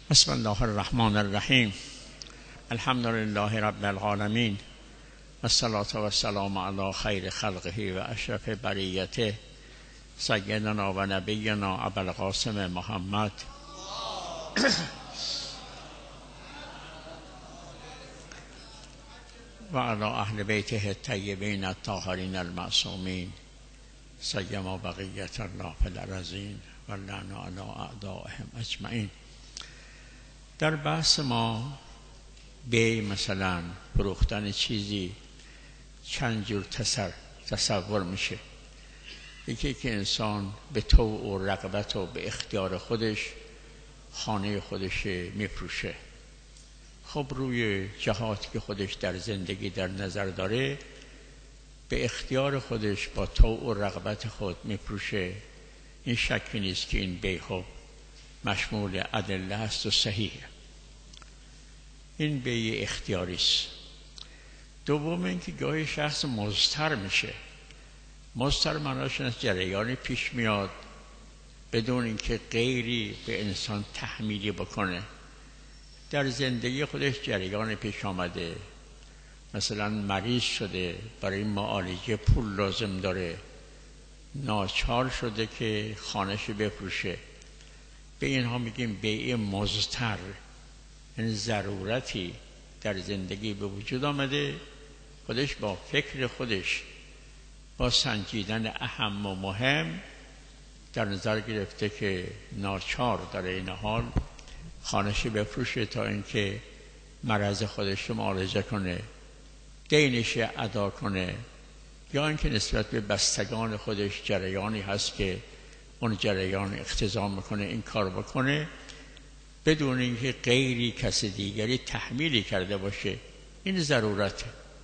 بسم الله الرحمن الرحیم. الحمد لله رب العالمین، الصلاة و السلام علی خیر خلقه و اشرف بریته سیدنا و نبینا ابوالقاسم محمد و علی اهل بیته الطیبین الطاهرین المعصومین سیما بقیت الله فی الارضین و لعن علی اعدائهم اجمعین. در بحث ما به مثلا فروختن چیزی چند جور تصور میشه. یکی که انسان به طوع و رغبت و به اختیار خودش خانه خودش میفروشه. خب روی جهاتی که خودش در زندگی در نظر داره به اختیار خودش با طوع و رغبت خود میفروشه. این شکی نیست که این بیع مشمول ادله است و صحیحه. این بیع اختیاری است. دوم اینکه گاهی شخص مضطر میشه. مضطر معناش از جریانی پیش میاد بدون اینکه غیری به انسان تحمیلی بکنه. در زندگی خودش جریان پیش آمده، مثلا مریض شده، برای معالجه پول لازم داره، ناچار شده که خانه‌شو بفروشه. به اینها میگیم بیع مضطر. این ضرورتی در زندگی به وجود آمده، خودش با فکر خودش با سنجیدن اهم و مهم در نظر گرفته که ناچار در این حال خانه‌شو بفروشه تا اینکه مرض خودش رو معالجه کنه، دینش ادا کنه، یا اینکه نسبت به بستگان خودش جریانی هست که اون جریان اقتضا میکنه این کار بکنه بدون اینکه غیری کس دیگری تحمیلی کرده باشه. این ضرورته.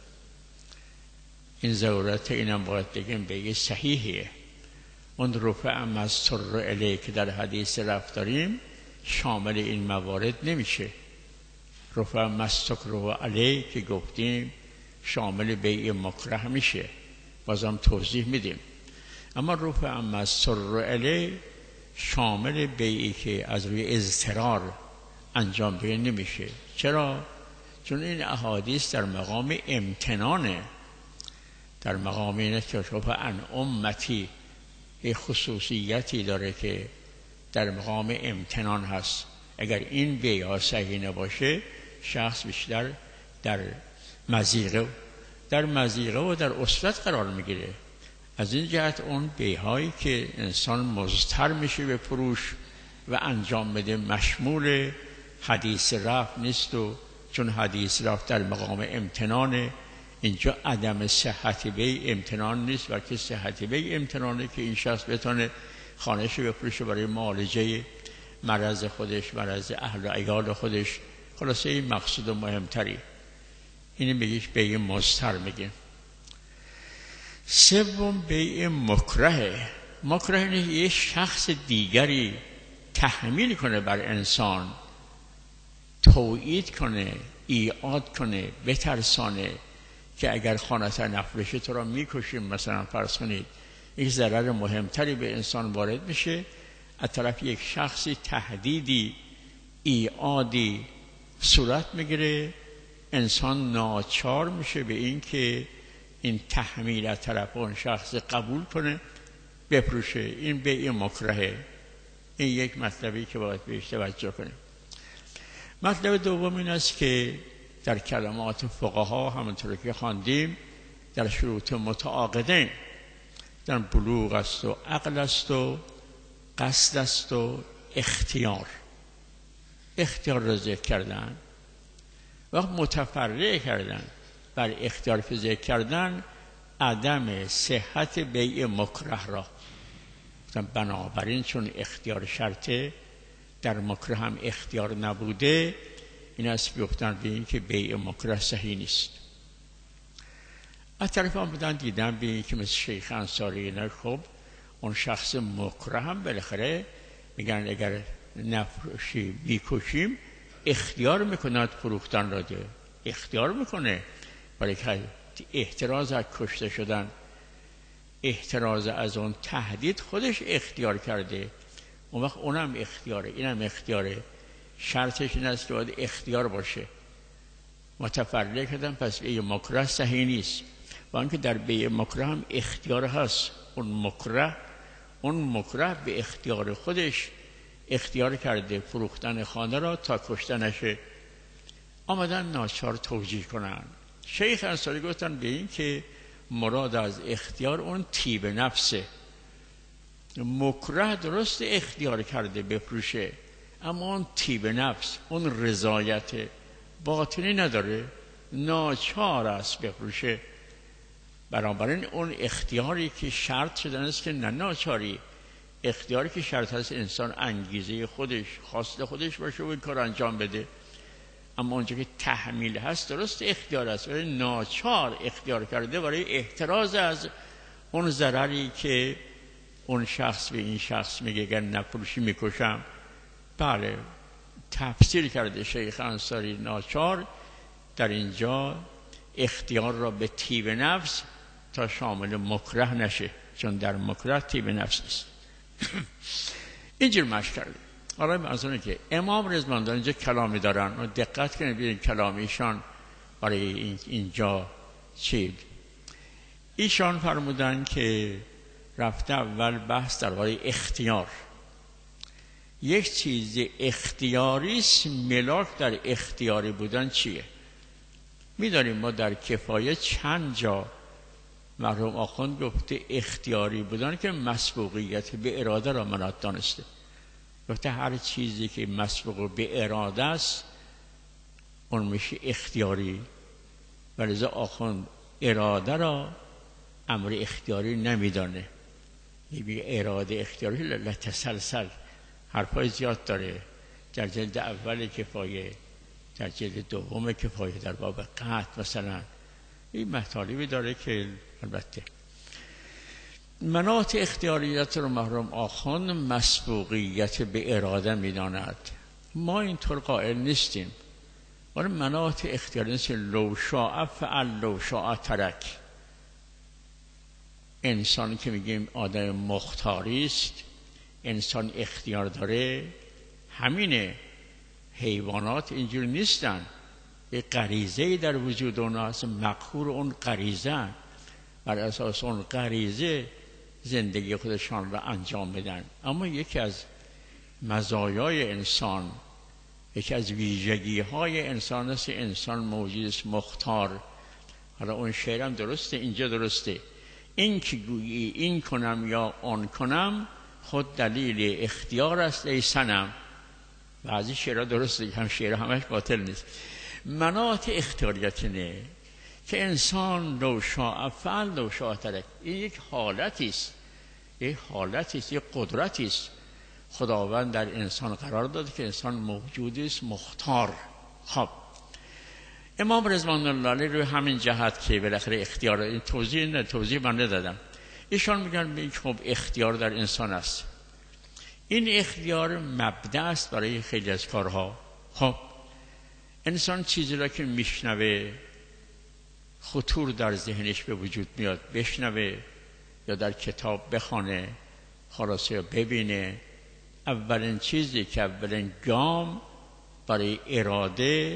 این ضرورته. اینم باید بگیم بیع صحیحیه. اون رفع مضطر الیه که در حدیث رفت داریم شامل این موارد نمیشه. رفع مضطر الیه که گفتیم شامل بیع مکره میشه. بازم توضیح میدیم. اما رفع مضطر الیه شامل بیعی که از روی اضطرار انجام بگیر نمیشه. چرا؟ چون این احادیث در مقام امتنانه. در مقام اینه که رفع عن امتی یه خصوصیتی داره که در مقام امتنان هست. اگر این بیع صحیح نباشه شخص بیشتر در مضیقه و در عسرت قرار میگیره. از این جهت اون بیع‌هایی که انسان مضطر میشه به فروش و انجام بده مشمول حدیث رفع نیست. و چون حدیث رفع در مقام امتنانه، اینجا عدم صحت بیع امتنان نیست، بلکه صحت بیع امتنانه که این شخص بتونه خانه‌شو بفروشه برای معالجه مرض خودش، مرض اهل و عیال خودش. خلاصه این مقصود مهمتری. اینو میگیش بیع مضطر میگه. سوم بیع مکره. مکره اینه یه شخص دیگری تحمیل کنه بر انسان، توعید کنه، ایعاد کنه، بترسانه که اگر خانه‌ت نفروشه تو را میکشیم. مثلا فرض کنید یک ضرر مهمتری به انسان وارد میشه، از طرف یک شخصی تهدیدی، ایعادی صورت میگیره، انسان ناچار میشه به این که این تحمیل از طرف اون شخص قبول کنه، بفروشه. این بیع مکرهه. این یک مطلبی که باید بهش توجه کنیم. مطلب دوم این است که در کلمات فقها همونطور که خواندیم در شروط متعاقدین در بلوغ است و عقل است و قصد است و اختیار. اختیار را ذکر کردن و متفرع کردن بر اختیار که ذکر کردن عدم صحت بیع مکره را. بنابراین چون اختیار شرطه، در مکره هم اختیار نبوده، این است گفتن به این که بیع مکره صحیح نیست. از طرف هم بودن دیدن به این که مثل شیخ انصاری نه، خب اون شخص مکره هم بالاخره میگن اگر نفروشی میکشیم اختیار میکند فروختن را ده. اختیار میکنه برای که احتراز از کشته شدن، احتراز از اون تهدید خودش اختیار کرده. اون وقت اونم اختیاره، اینم اختیاره. شرطش این است که باید اختیار باشه. متفرق کردن پس بیع مکره صحیح نیست. و آنکه در بیع مکره هم اختیار هست. اون مکره به اختیار خودش اختیار کرده فروختن خانه را تا کشتنشه. آمدن ناچار توجیه کنن. شیخ انصاری گفتن به این که مراد از اختیار اون طیب نفسه. مکره درست اختیار کرده بفروشه، اما اون طیب نفس، اون رضایت باطنی نداره، ناچار است بفروشه. بنابراین اون اختیاری که شرط شدن است که نه ناچاری، اختیاری که شرط هست انسان انگیزه خودش، خواست خودش باشه و این کار انجام بده. اما اونجا که تحمیل هست درست اختیار است، ولی ناچار اختیار کرده برای احتراز از اون ضرری که اون شخص به این شخص میگه اگر نفروشی میکشم. بله، تفسیر کرده شیخ انصاری ناچار در اینجا اختیار را به طیب نفس تا شامل مکره نشه، چون در مکره طیب نفس نیست. اینجور مشق کرده. حالا منظورم که امام رضوان اینجا کلامی دارن و دقت کنید ببینید کلامیشان برای اینجا چی. ایشان فرمودن که رفته اول بحث درباره اختیار. یک چیز اختیاری است، ملاک در اختیاری بودن چیه؟ می‌دانیم ما در کفایه چند جا مرحوم آخوند گفته اختیاری بودن که مسبوقیت به اراده را مناط دانسته. گفته هر چیزی که مسبوق به اراده است اون میشه اختیاری. ولذا آخوند اراده را امر اختیاری نمیدانه. میگه اراده اختیاری لتسلسل، حرفای زیاد داره در جلد اول کفایه، در جلد دوم کفایه، در باب قطع مثلا این مطالبی داره که البته مناط اختیاریت رو مرحوم آخوند مسبوقیت به اراده میداند. ما اینطور قائل نیستیم. ولی مناط اختیاریت لو شاء فعل لو شاء ترک. انسانی که میگیم آدم مختاری است، انسان اختیار داره، همینه. حیوانات اینجور نیستن، یه غریزه‌ای در وجود اونها هست، مقهور اون غریزه، بر اساس اون غریزه زندگی خودشان را انجام بدن. اما یکی از مزایای انسان، یکی از ویژگی‌های انسان است انسان موجود است مختار. حالا اون شعر هم درسته، اینجا درسته، این که گویی این کنم یا آن کنم خود دلیل اختیار است ای صنم. بعضی شعرها درسته، هم شعر همش باطل نیست. مناط اختیاریت نه که انسان لو شاء فعل لو شاء ترک. این یک حالتی است، یک حالتی است، یک قدرتی است خداوند در انسان قرار داده که انسان موجودی است مختار. خب امام رضوان الله علیه روی همین جهت که بالاخره اختیار، این توضیح من ندادم، ایشان میگن خب اختیار در انسان است. این اختیار مبدأ است برای خیلی از کارها. خب انسان چیزی را که میشنوه خطور در ذهنش به وجود میاد، بشنوه یا در کتاب بخونه، خلاصه ببینه، اولین چیزی که اولین گام برای اراده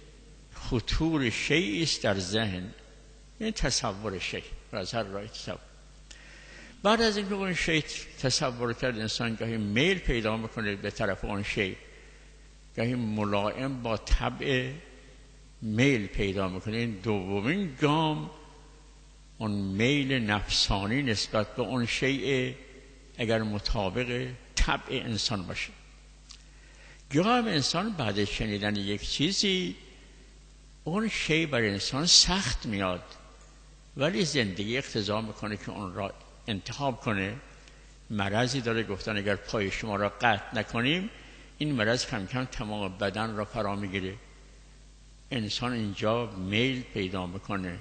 خطور شیئی است در ذهن، این تصور شیء از هر راه تصور. بعد از اینکه اون شیء تصور کرد، انسان گاهی میل پیدا میکنه به طرف اون شیء، گاهی ملائم با طبع میل پیدا میکنه. این دومین گام اون میل نفسانی نسبت به اون شیء اگر مطابق طبع انسان باشه. گاهی انسان بعد شنیدن یک چیزی اون شیء برای انسان سخت میاد، ولی زندگی اقتضا میکنه که اون را انتخاب کنه. مرضی داره گفتن اگر پای شما را قطع نکنیم این مرض کم کم تمام بدن را فرا میگیره. انسان اینجا میل پیدا میکنه،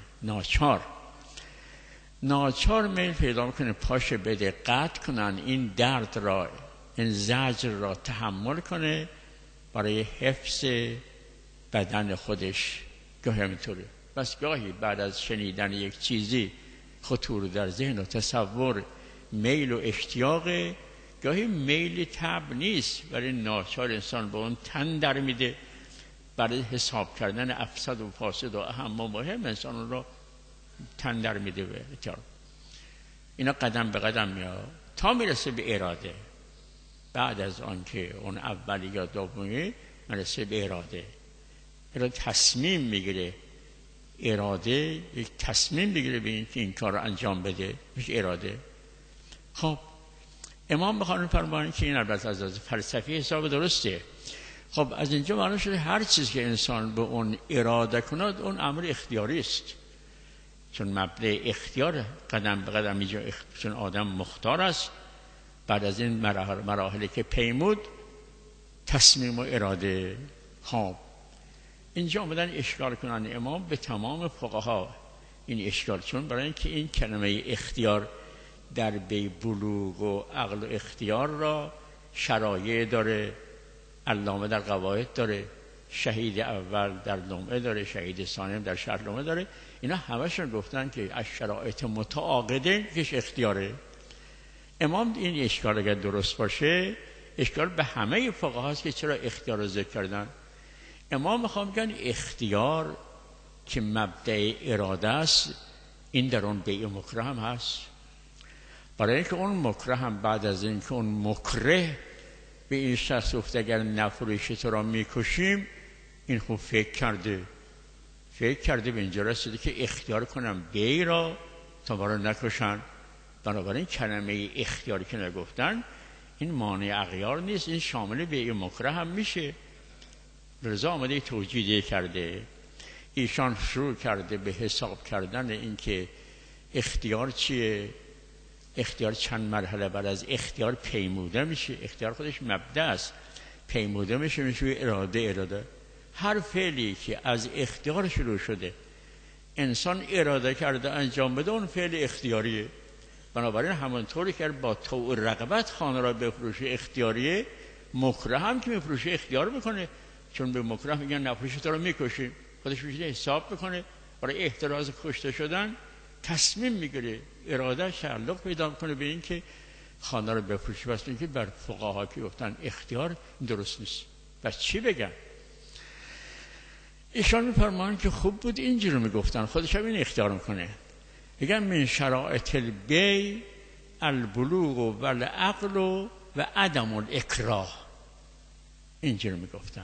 ناچار میل پیدا میکنه پاش بده قطع کنن، این درد را، این زجر را تحمل کنه برای حفظ بدن خودش. گاهی همینطوره. بس گاهی بعد از شنیدن یک چیزی خطور در ذهن و تصور، میل و اشتیاق، گاهی میل طبع نیست، برای ناچار انسان به اون تن در میده. برای حساب کردن افسد و فاسد و اهم و مهم انسان اون رو تن در میده به اطلاع. اینا قدم به قدم میاد تا میرسه به اراده. بعد از آن که اون اولی یا دومی میرسه به اراده. تصمیم میگیره، اراده یک تصمیم میگیره به اینکه این کار رو انجام بده، میشه اراده. خب امام بخوان فرمایند که این البته از فلسفی حساب درسته. خب از اینجا معلوم شده هر چیز که انسان به اون اراده کند اون امر اختیاری است، چون مبدأ اختیار قدم به قدم اینجا چون آدم مختار است. بعد از این مراحلی که پیمود تصمیم و اراده. خب اینجا آمدن اشکال کنن امام به تمام فقها این اشکال، چون برای اینکه این کلمه اختیار در بی بلوغ و عقل و اختیار را شرایع داره. علامه در قواعد داره، شهید اول در لمعه داره، شهید ثانی در شرح لمعه داره. اینا همشون گفتن که از شرایط متعاقده کش اختیاره. امام این اشکال اگر درست باشه اشکال به همه فقها هست که چرا اختیار رو ذکر کردن. امام میخوام بگن اختیار که مبدأ اراده است این در اون بیع مکره هم هست. برای اینکه اون مکره هم بعد از اینکه اون مکره به این شخص گفته اگر نفروشی تو را میکشیم، این خوب فکر کرده به اینجا رسیده که اختیار کنم بیع را تا ما را نکشن. بنابراین کلمه اختیاری که نگفتن این مانع اغیار نیست، این شامل بیع مکره هم میشه. رضا آمده توجیه کرده، ایشان شروع کرده به حساب کردن این که اختیار چیه. اختیار چند مرحله بعد از اختیار پیموده میشه. اختیار خودش مبدأ است، پیموده میشه اراده. هر فعلی که از اختیار شروع شده انسان اراده کرده انجام بده اون فعل اختیاریه. بنابراین همانطوری که با طوع رغبت خانه را بفروشه اختیاریه، مکره هم که میفروشه اختیار میکنه، چون به مکره میگن نفروشی تو رو میکشیم. خودش میشه حساب میکنه برای احتراز کشته شدن تصمیم میگیره، اراده تعلق پیدا کنه به این که خانه رو بفروشه. واسه اینکه بر فقها که گفتن اختیار درست نیست. پس چی بگن؟ ایشان میفرمان که خوب بود اینجوری میگفتن، خودش هم این اختیار میکنه. میگن من شرائط البیع البلوغ و العقل و عدم الاکراه. اینجوری میگفتن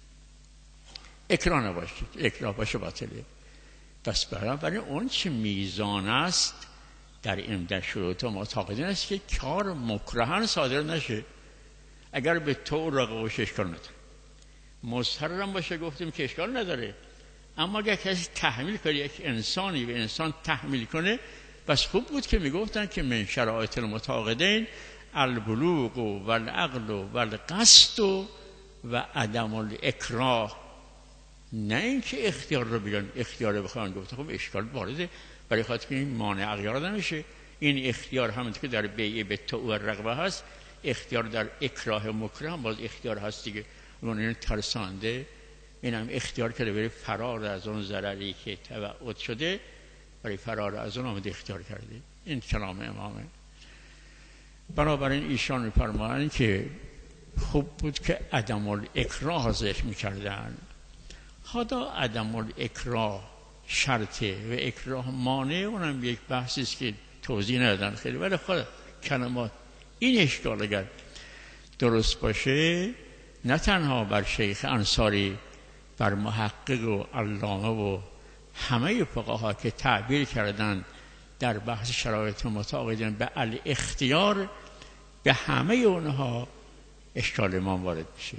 اکراه نباشید، اکراه باشه باطله. پس برای اون چه میزان است در این در شروط معتقدین است که کار مکرهن صادر نشه. اگر به طور رقابش اشکال نداره، مضطرم باشه گفتیم که اشکال نداره. اما اگر کسی تحمیل کنه، یک انسانی به انسان تحمیل کنه، بس خوب بود که میگفتن که من شرایط المتعاقدین البلوغ و العقل و القصد و عدم الاکراه. نه اینکه اختیار رو بگن اختیار رو بخوان گفت. خب اشکال وارده، برای خاطر که این مانع اغیار نمیشه. این اختیار همونطور که در بیع به طوع رغبه هست، اختیار در اکراه مکره هم باز اختیار هست دیگه. اون این ترسانده، این هم اختیار کرده برای فرار از اون ضرری که توعد شده، برای فرار از اون آمده اختیار کرده. این کلام امامه. بنابراین ایشان می‌فرمایند که خوب بود که عدم الاکراه ذکر می‌کردن. خدا عدم الاکراه شرطه و اکراه مانع، اونم یک بحثی است که توضیح ندادن خیلی، ولی خود کلمات این اشکال اگر درست باشه نه تنها بر شیخ انصاری، بر محقق و علامه و همه فقها که تعبیر کردن در بحث شرایط متعاقدین به الاختیار، به همه اونها اشکال امام وارد میشه.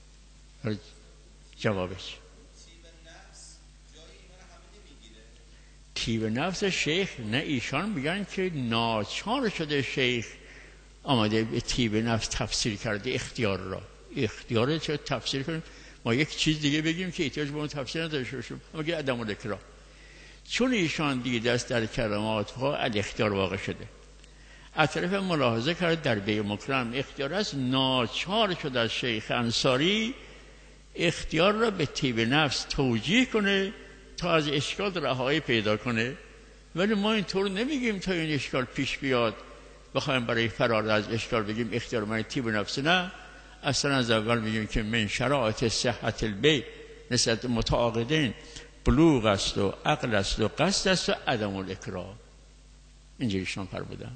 جوابش طیب نفس شیخ نه، ایشان میگن که ناچار شده شیخ آمده به طیب نفس تفسیر کرده اختیار را. اختیار چه تفسیر کنیم؟ ما یک چیز دیگه بگیم که احتیاج به اون تفسیر نداشته باشیم. مگه عدم الاکراه، چون ایشان دیده است در کلمات ها الاختیار واقع شده. از طرف ملاحظه کرد در بیع مکرم اختیار است، ناچار شده از شیخ انصاری اختیار را به طیب نفس توجیه کنه تا از اشکال رهایی پیدا کنه. ولی ما اینطور نمیگیم تا این اشکال پیش بیاد بخوایم برای فرار از اشکال بگیم اختیار من طیب نفس، نه، اصلا از اول میگیم که من شرایط صحت البیع نسبت متعاقدین بلوغ است و عقل است و قصد است و عدم الاکراه. اینجوریشون فرمودن.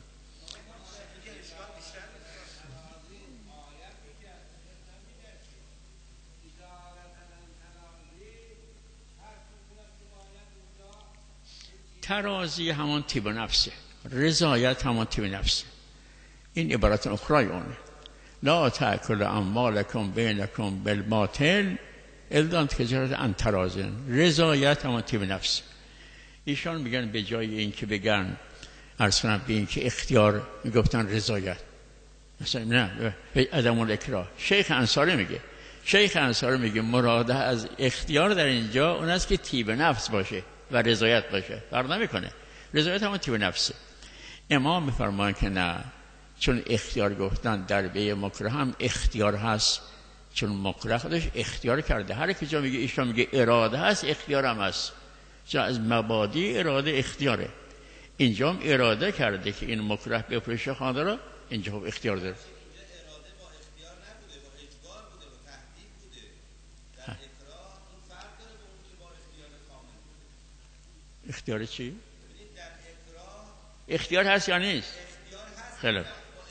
ترازی همان طیب نفسه، رضایت همان طیب نفسه. این عبارت اخرای اونه. لا تأکل اموالکم بینکم بالباطل الا تجارت عن تراض. رضایت همان طیب نفسه. ایشان میگن به جای این که بگن ارسلن به این که اختیار میگفتن رضایت، مثلا نه عدم الاکراه. شیخ انصاری میگه مراد از اختیار در اینجا اون است که طیب نفس باشه و رضایت باشه، فرق نمیکنه. رضایت هم طیب نفسه. امام میفرمایند که نه، چون اختیار گفتن در بیع مکره هم اختیار هست، چون مکره خودش اختیار کرده. هر کی جا میگه ایشان میگه اراده هست، اختیار هم هست، چون از مبادی اراده اختیاره. اینجا هم اراده کرده که این مکره بفروشه خانه را، اینجا هم اختیار داره. اختیار چی؟ اختیار هست یا نیست؟ خیلی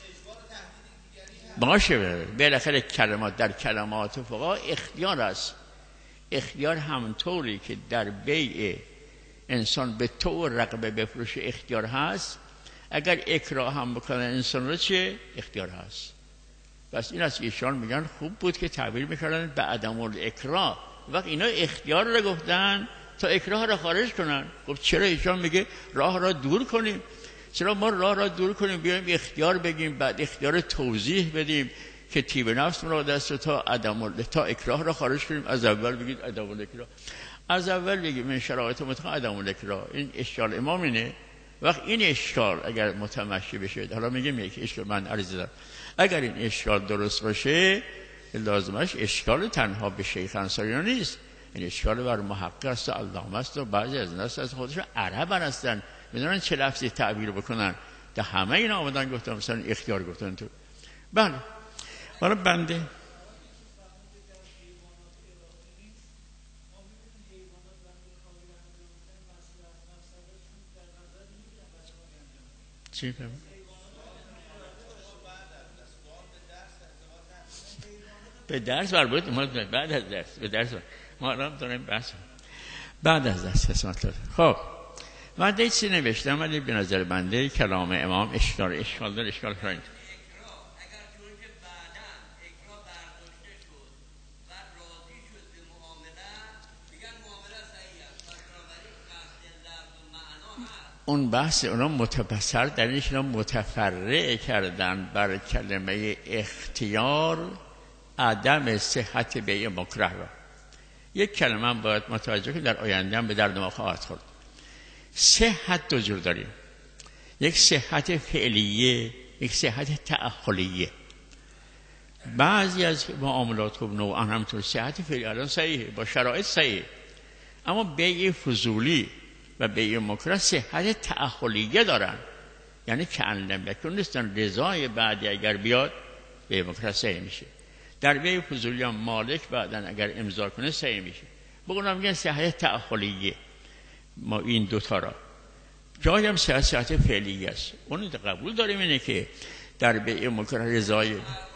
باشه. بالاخره کلمات در کلمات فقها اختیار هست. اختیار همونطوری که در بیع انسان به تو رقبه بفروش اختیار هست، اگر اکراه هم بکنه انسان رو چه؟ اختیار هست. بس این است که ایشان میگن خوب بود که تعبیر میکردن به عدم الاکراه. وقت اینا اختیار رو گفتن تا اکراه را خارج کنن. گفت چرا ایشان میگه راه را دور کنیم؟ چرا ما راه را دور کنیم بیایم اختیار بگیم، بعد اختیار توضیح بدیم که طیب نفس مراد است تا تا اکراه را خارج کنیم؟ از اول بگید عدم الاکراه، از اول بگیم من شرایط متقا عدم الاکراه. این اشکال امام اینه. وقت این اشکال اگر متمشی بشه، حالا میگم یک اشکال من عرض دارم، اگر این اشکال درست باشه لازمش اشکال تنها به شیخ انصاری نیست، این اشکال بر محقق است و علامه است و بعضی از ناس از خودشون عرب هستن، میدونن چه لفظی تعبیر بکنن. ده همه اینا آمدن گفتن مثلا اختیار گفتن تو. بله حالا بنده چی فهم؟ به درس بربود ما بعد از درس به درس ما الان داریم بحث بعد از درس قسمت داره. خب بعد این چی نوشتم، ولی به نظر بنده کلام امام اشکال داره. اشکال فرنگ اون بحث اونا متبصر در اینش متفرع کردن بر کلمه اختیار عدم صحت بیع مکره را. یک کلمه هم باید متوجه که در آینده هم به درد ما خواهد خورد. صحت دو جور داریم، یک صحت فعلیه، یک صحت تأخلیه. بعضی از معاملات خوب نوعا همینطور صحت فعلی الان صحیحه، با شرایط صحیحه، اما بیع فضولی و بیع مکره صحت تأخلیه دارن، یعنی که انلم یکون نیستن، رضای بعدی اگر بیاد بیع مکره صحیح میشه. در بیع فضولی هم مالک بعدن اگر امضا کنه صحیح میشه. بگونم میگن صحت تأخلیه. ما این دوتا را جایی هم صحت فعلیه است، اون قبول داریم اینه که در بیع مکره رضای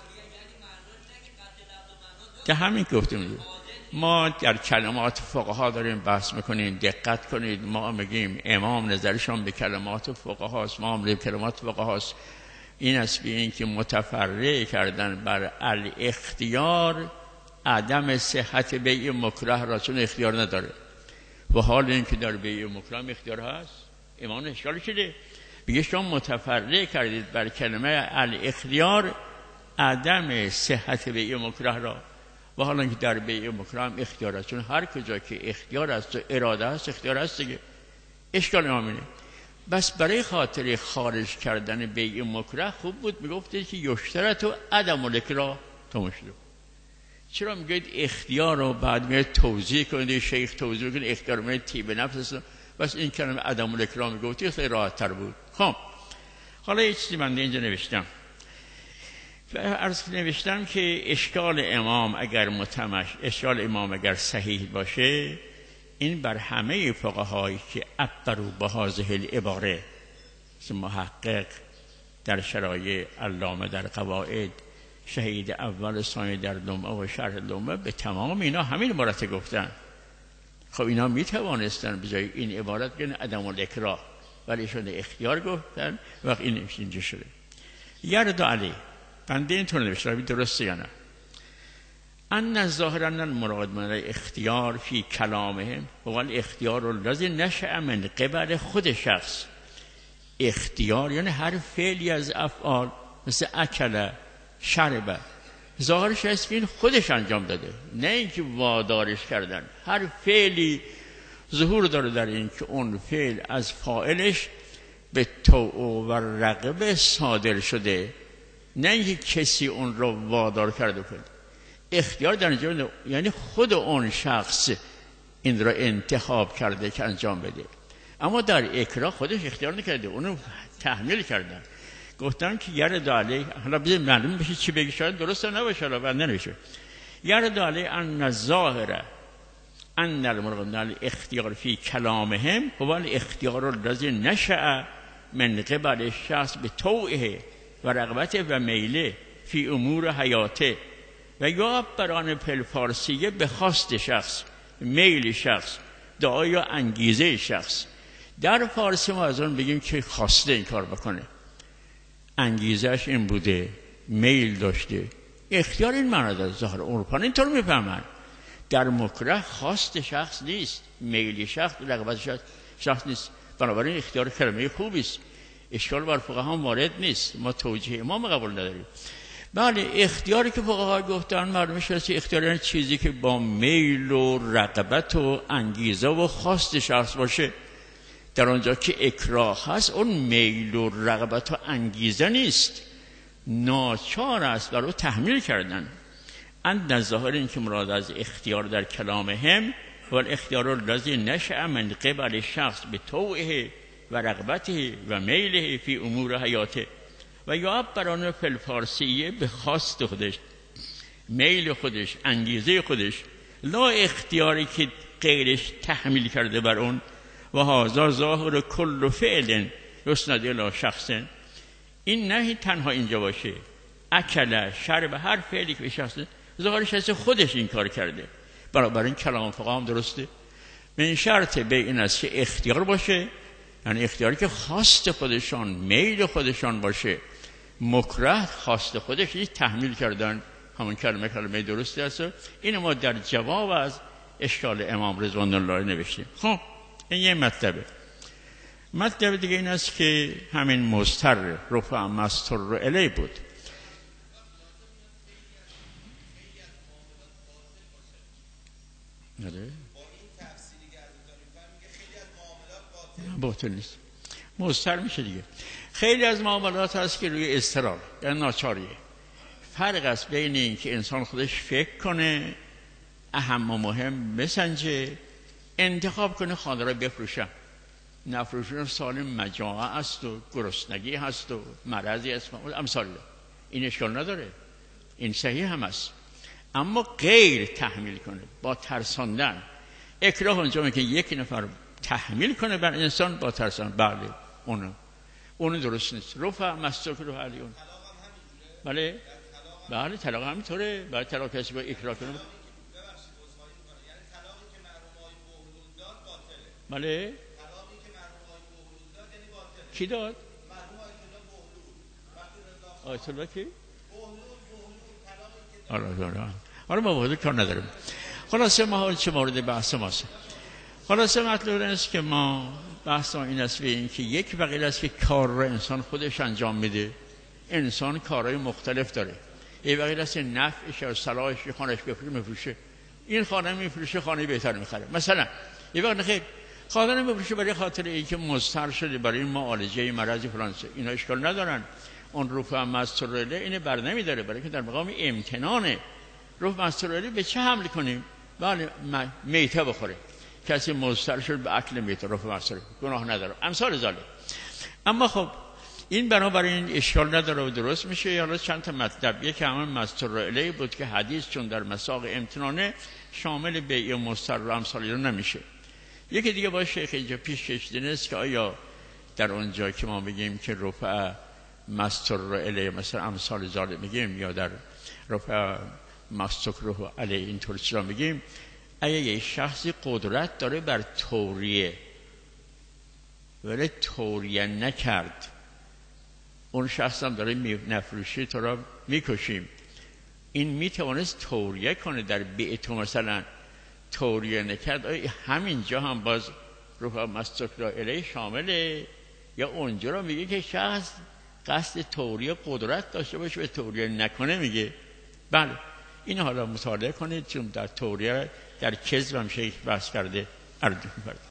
که همین گفتیم. ما در کلمات فقها داریم بحث میکنیم، دقت کنید. ما میگیم امام نظرشان به کلمات فقهاست، ما هم به کلمات فقهاست. این است به این که متفرع کردن بر الاختیار عدم صحت بیع مکره را، چون اختیار نداره. و حال این که در بیع مکره اختیار هست، امام اشکال شده، میگه شما متفرع کردید بر کلمه الاختیار عدم صحت بیع مکره را، و حالا که در بیع مکره هم اختیار است، چون هر کجا که اختیار است و اراده است اختیار است دیگه. اشکال امام اینه. بس برای خاطر خارج کردن بیع مکره خوب بود میگفتید که یشترط و عدم الاکراه تو مشروع. چرا میگید اختیار رو بعد میگید توضیح کنید، شیخ توضیح کنید اختیار میگید طیب نفس است، بس این کلمه عدم الاکراه میگفتید خیلی راحت تر بود. خب حالا یه چیزی من اینجا نوشتم، نوشتم که اشکال امام اگر صحیح باشه، این بر همه فقهایی که عبروا بهذه العباره، محقق در شرایع، علامه در قواعد، شهید اول ثانی در لمعه و شرح لمعه، به تمام اینا همین عبارت گفتن. خب اینا می توانستن به جای این عبارت بگن عدم الاکراه، ولی شده اختیار گفتن، وقت این اینجا شده. یرد علی بنده اینطور نوشته، درسته یا نه؟ ان ظاهرا المراد من الاختیار فی کلامهم هو الاختیار الذی نشأ من قبل خود شخص. اختیار یعنی هر فعلی از افعال مثل اکل، شرب، ظاهرش هست که این خودش انجام داده، نه اینکه وادارش کردن. هر فعلی ظهور داره در این که اون فعل از فاعلش به طوع و رغبه صادر شده، نه اینکه کسی اون رو وادار کرده کنه. اختیار در اینجا یعنی خود اون شخص این را انتخاب کرده که انجام بده، اما در اکراه خودش اختیار نکرده، اونو تحمیل کردن. گفتم که یرد علی، حالا بذار معلوم بشه چی بگی، شاید درست نباشه، حالا بنده نمیشه. یرد علی ان الظاهر ان المراد الاختیار فی کلامهم هو الاختیار الذی نشأ من قبل الشخص به طوعه و رغبته و میله فی امور حیاته و یا بران فارسیه به خواست شخص، میل شخص، دعا یا انگیزه شخص. در فارسی ما از اون بگیم که خواسته این کار بکنه، انگیزش این بوده، میل داشته. اختیار این معنی داره. ظاهر اروپا اینطور میفهمن. در مکره خواست شخص نیست، میل شخص، رغبت شخص نیست. بنابراین اختیار کلمه خوبی است، اشکال بر فقها وارد نیست، ما توجیه امام قبول نداریم. بله، اختیاری که فقها گفتن معلومه شده اختیار یعنی چیزی که با میل و رغبت و انگیزه و خواست شخص باشه. در آنجا که اکراه هست اون میل و رغبت و انگیزه نیست، ناچار است برای تحمیل کردن. اند ظاهر این که مراد از اختیار در کلامهم و الاختیار الذی نشأ من قبل شخص به طوعه و رغبته و میله فی امور حیاته و یا بران فی الفارسیه به خواست خودش، میل خودش، انگیزه خودش، لا اختیاری که غیرش تحمیل کرده بر اون. و هذا ظاهر کل فعل یسند الی شخص. این نه تنها اینجا باشه، اکل، شرب، هر فعلی که به شخص ظاهرش از خودش این کار کرده. برابر این کلام فقها هم درسته. من شرط به این است که اختیار باشه، یعنی اختیاری که خواست خودشان، میل خودشان باشه. مکره خواست خودش تحمیل کردن، همون کلمه درستی است. این ما در جواب از اشکال امام رضوان الله نوشتیم. خب این یه مطلب دیگه این است که همین مستر رفع مستر الی بود. باطل نیست، مستر میشه دیگه. خیلی از معاملات هست که روی اضطرار یا ناچاریه. فرق است بین این که انسان خودش فکر کنه، اهم و مهم بسنجه، انتخاب کنه خانه را بفروشم، نفروشن سالم مجاعه است و گرسنگی هست و مرضی است، امثال این اشکال نداره، این صحیح هم است. اما غیر تحمیل کنه با ترساندن، اکراه اونجا که یک نفر تحمیل کنه بر انسان با ترساندن، بله اون درست نیست. رفع مستر رو علیون. بله طلاق همینطوره. بعد طلاق کسی با اکراه کنه، بله طلاقی که مرحوم آقای بهلول داد یعنی باطله. کی داد؟ مرحوم آیت الله کی؟ بهلول. حالا ما بهلول کار نداریم. خلاصه ما چه مورد بحث ماست. خلاصه مطلب است که ما بحث این است این که یک وقیل است که کار را انسان خودش انجام میده. انسان کارهای مختلف داره. یک وقیل است نفعش و صلاحش خانهش بفروشه. این خانه میفروشه، خانه بهتر میخره. مثلا یه وقت خیر خانه بفروشه برای خاطر اینکه مضطر شده برای معالجه مرض فلان، اینا اشکال ندارن. اون رفع مسترله اینه بر نمیداره، برای که در مقام امتنانه. رفع مسترله به چه حمل کنیم؟ بله میته بخوره، کسی مضطر شد به اکل میته، رفع مسترله گناه نداره، امثال ذالک. اما خب این بنابراین اشکال نداره و درست میشه. حالا چند تا مطلب، یک همون مستر الیه بود که حدیث چون در مساق امتنانه شامل بیع مستر و امثال رو نمیشه. یکی دیگه با شیخ اینجا پیش کشیده است که آیا در اونجا که ما بگیم که رفع مستر الیه مثلا امثال ظالم میگیم یا در رفع مستکره علیه اینطور چرا میگیم، اگه یه شخصی قدرت داره بر توریه ولی توریه نکرد، اون شخص هم داره نفروشی تو را میکشیم، این میتوانست توریه کنه در بیع تو مثلا توریه نکرد، همینجا هم باز رفع مستکره علیه شامله یا اونجا را میگه که شخص قصد توریه قدرت داشته باشه به توریه نکنه میگه بله. این حالا مطالعه کنید چون در توریه در کذب هم شیخ بحث کرده.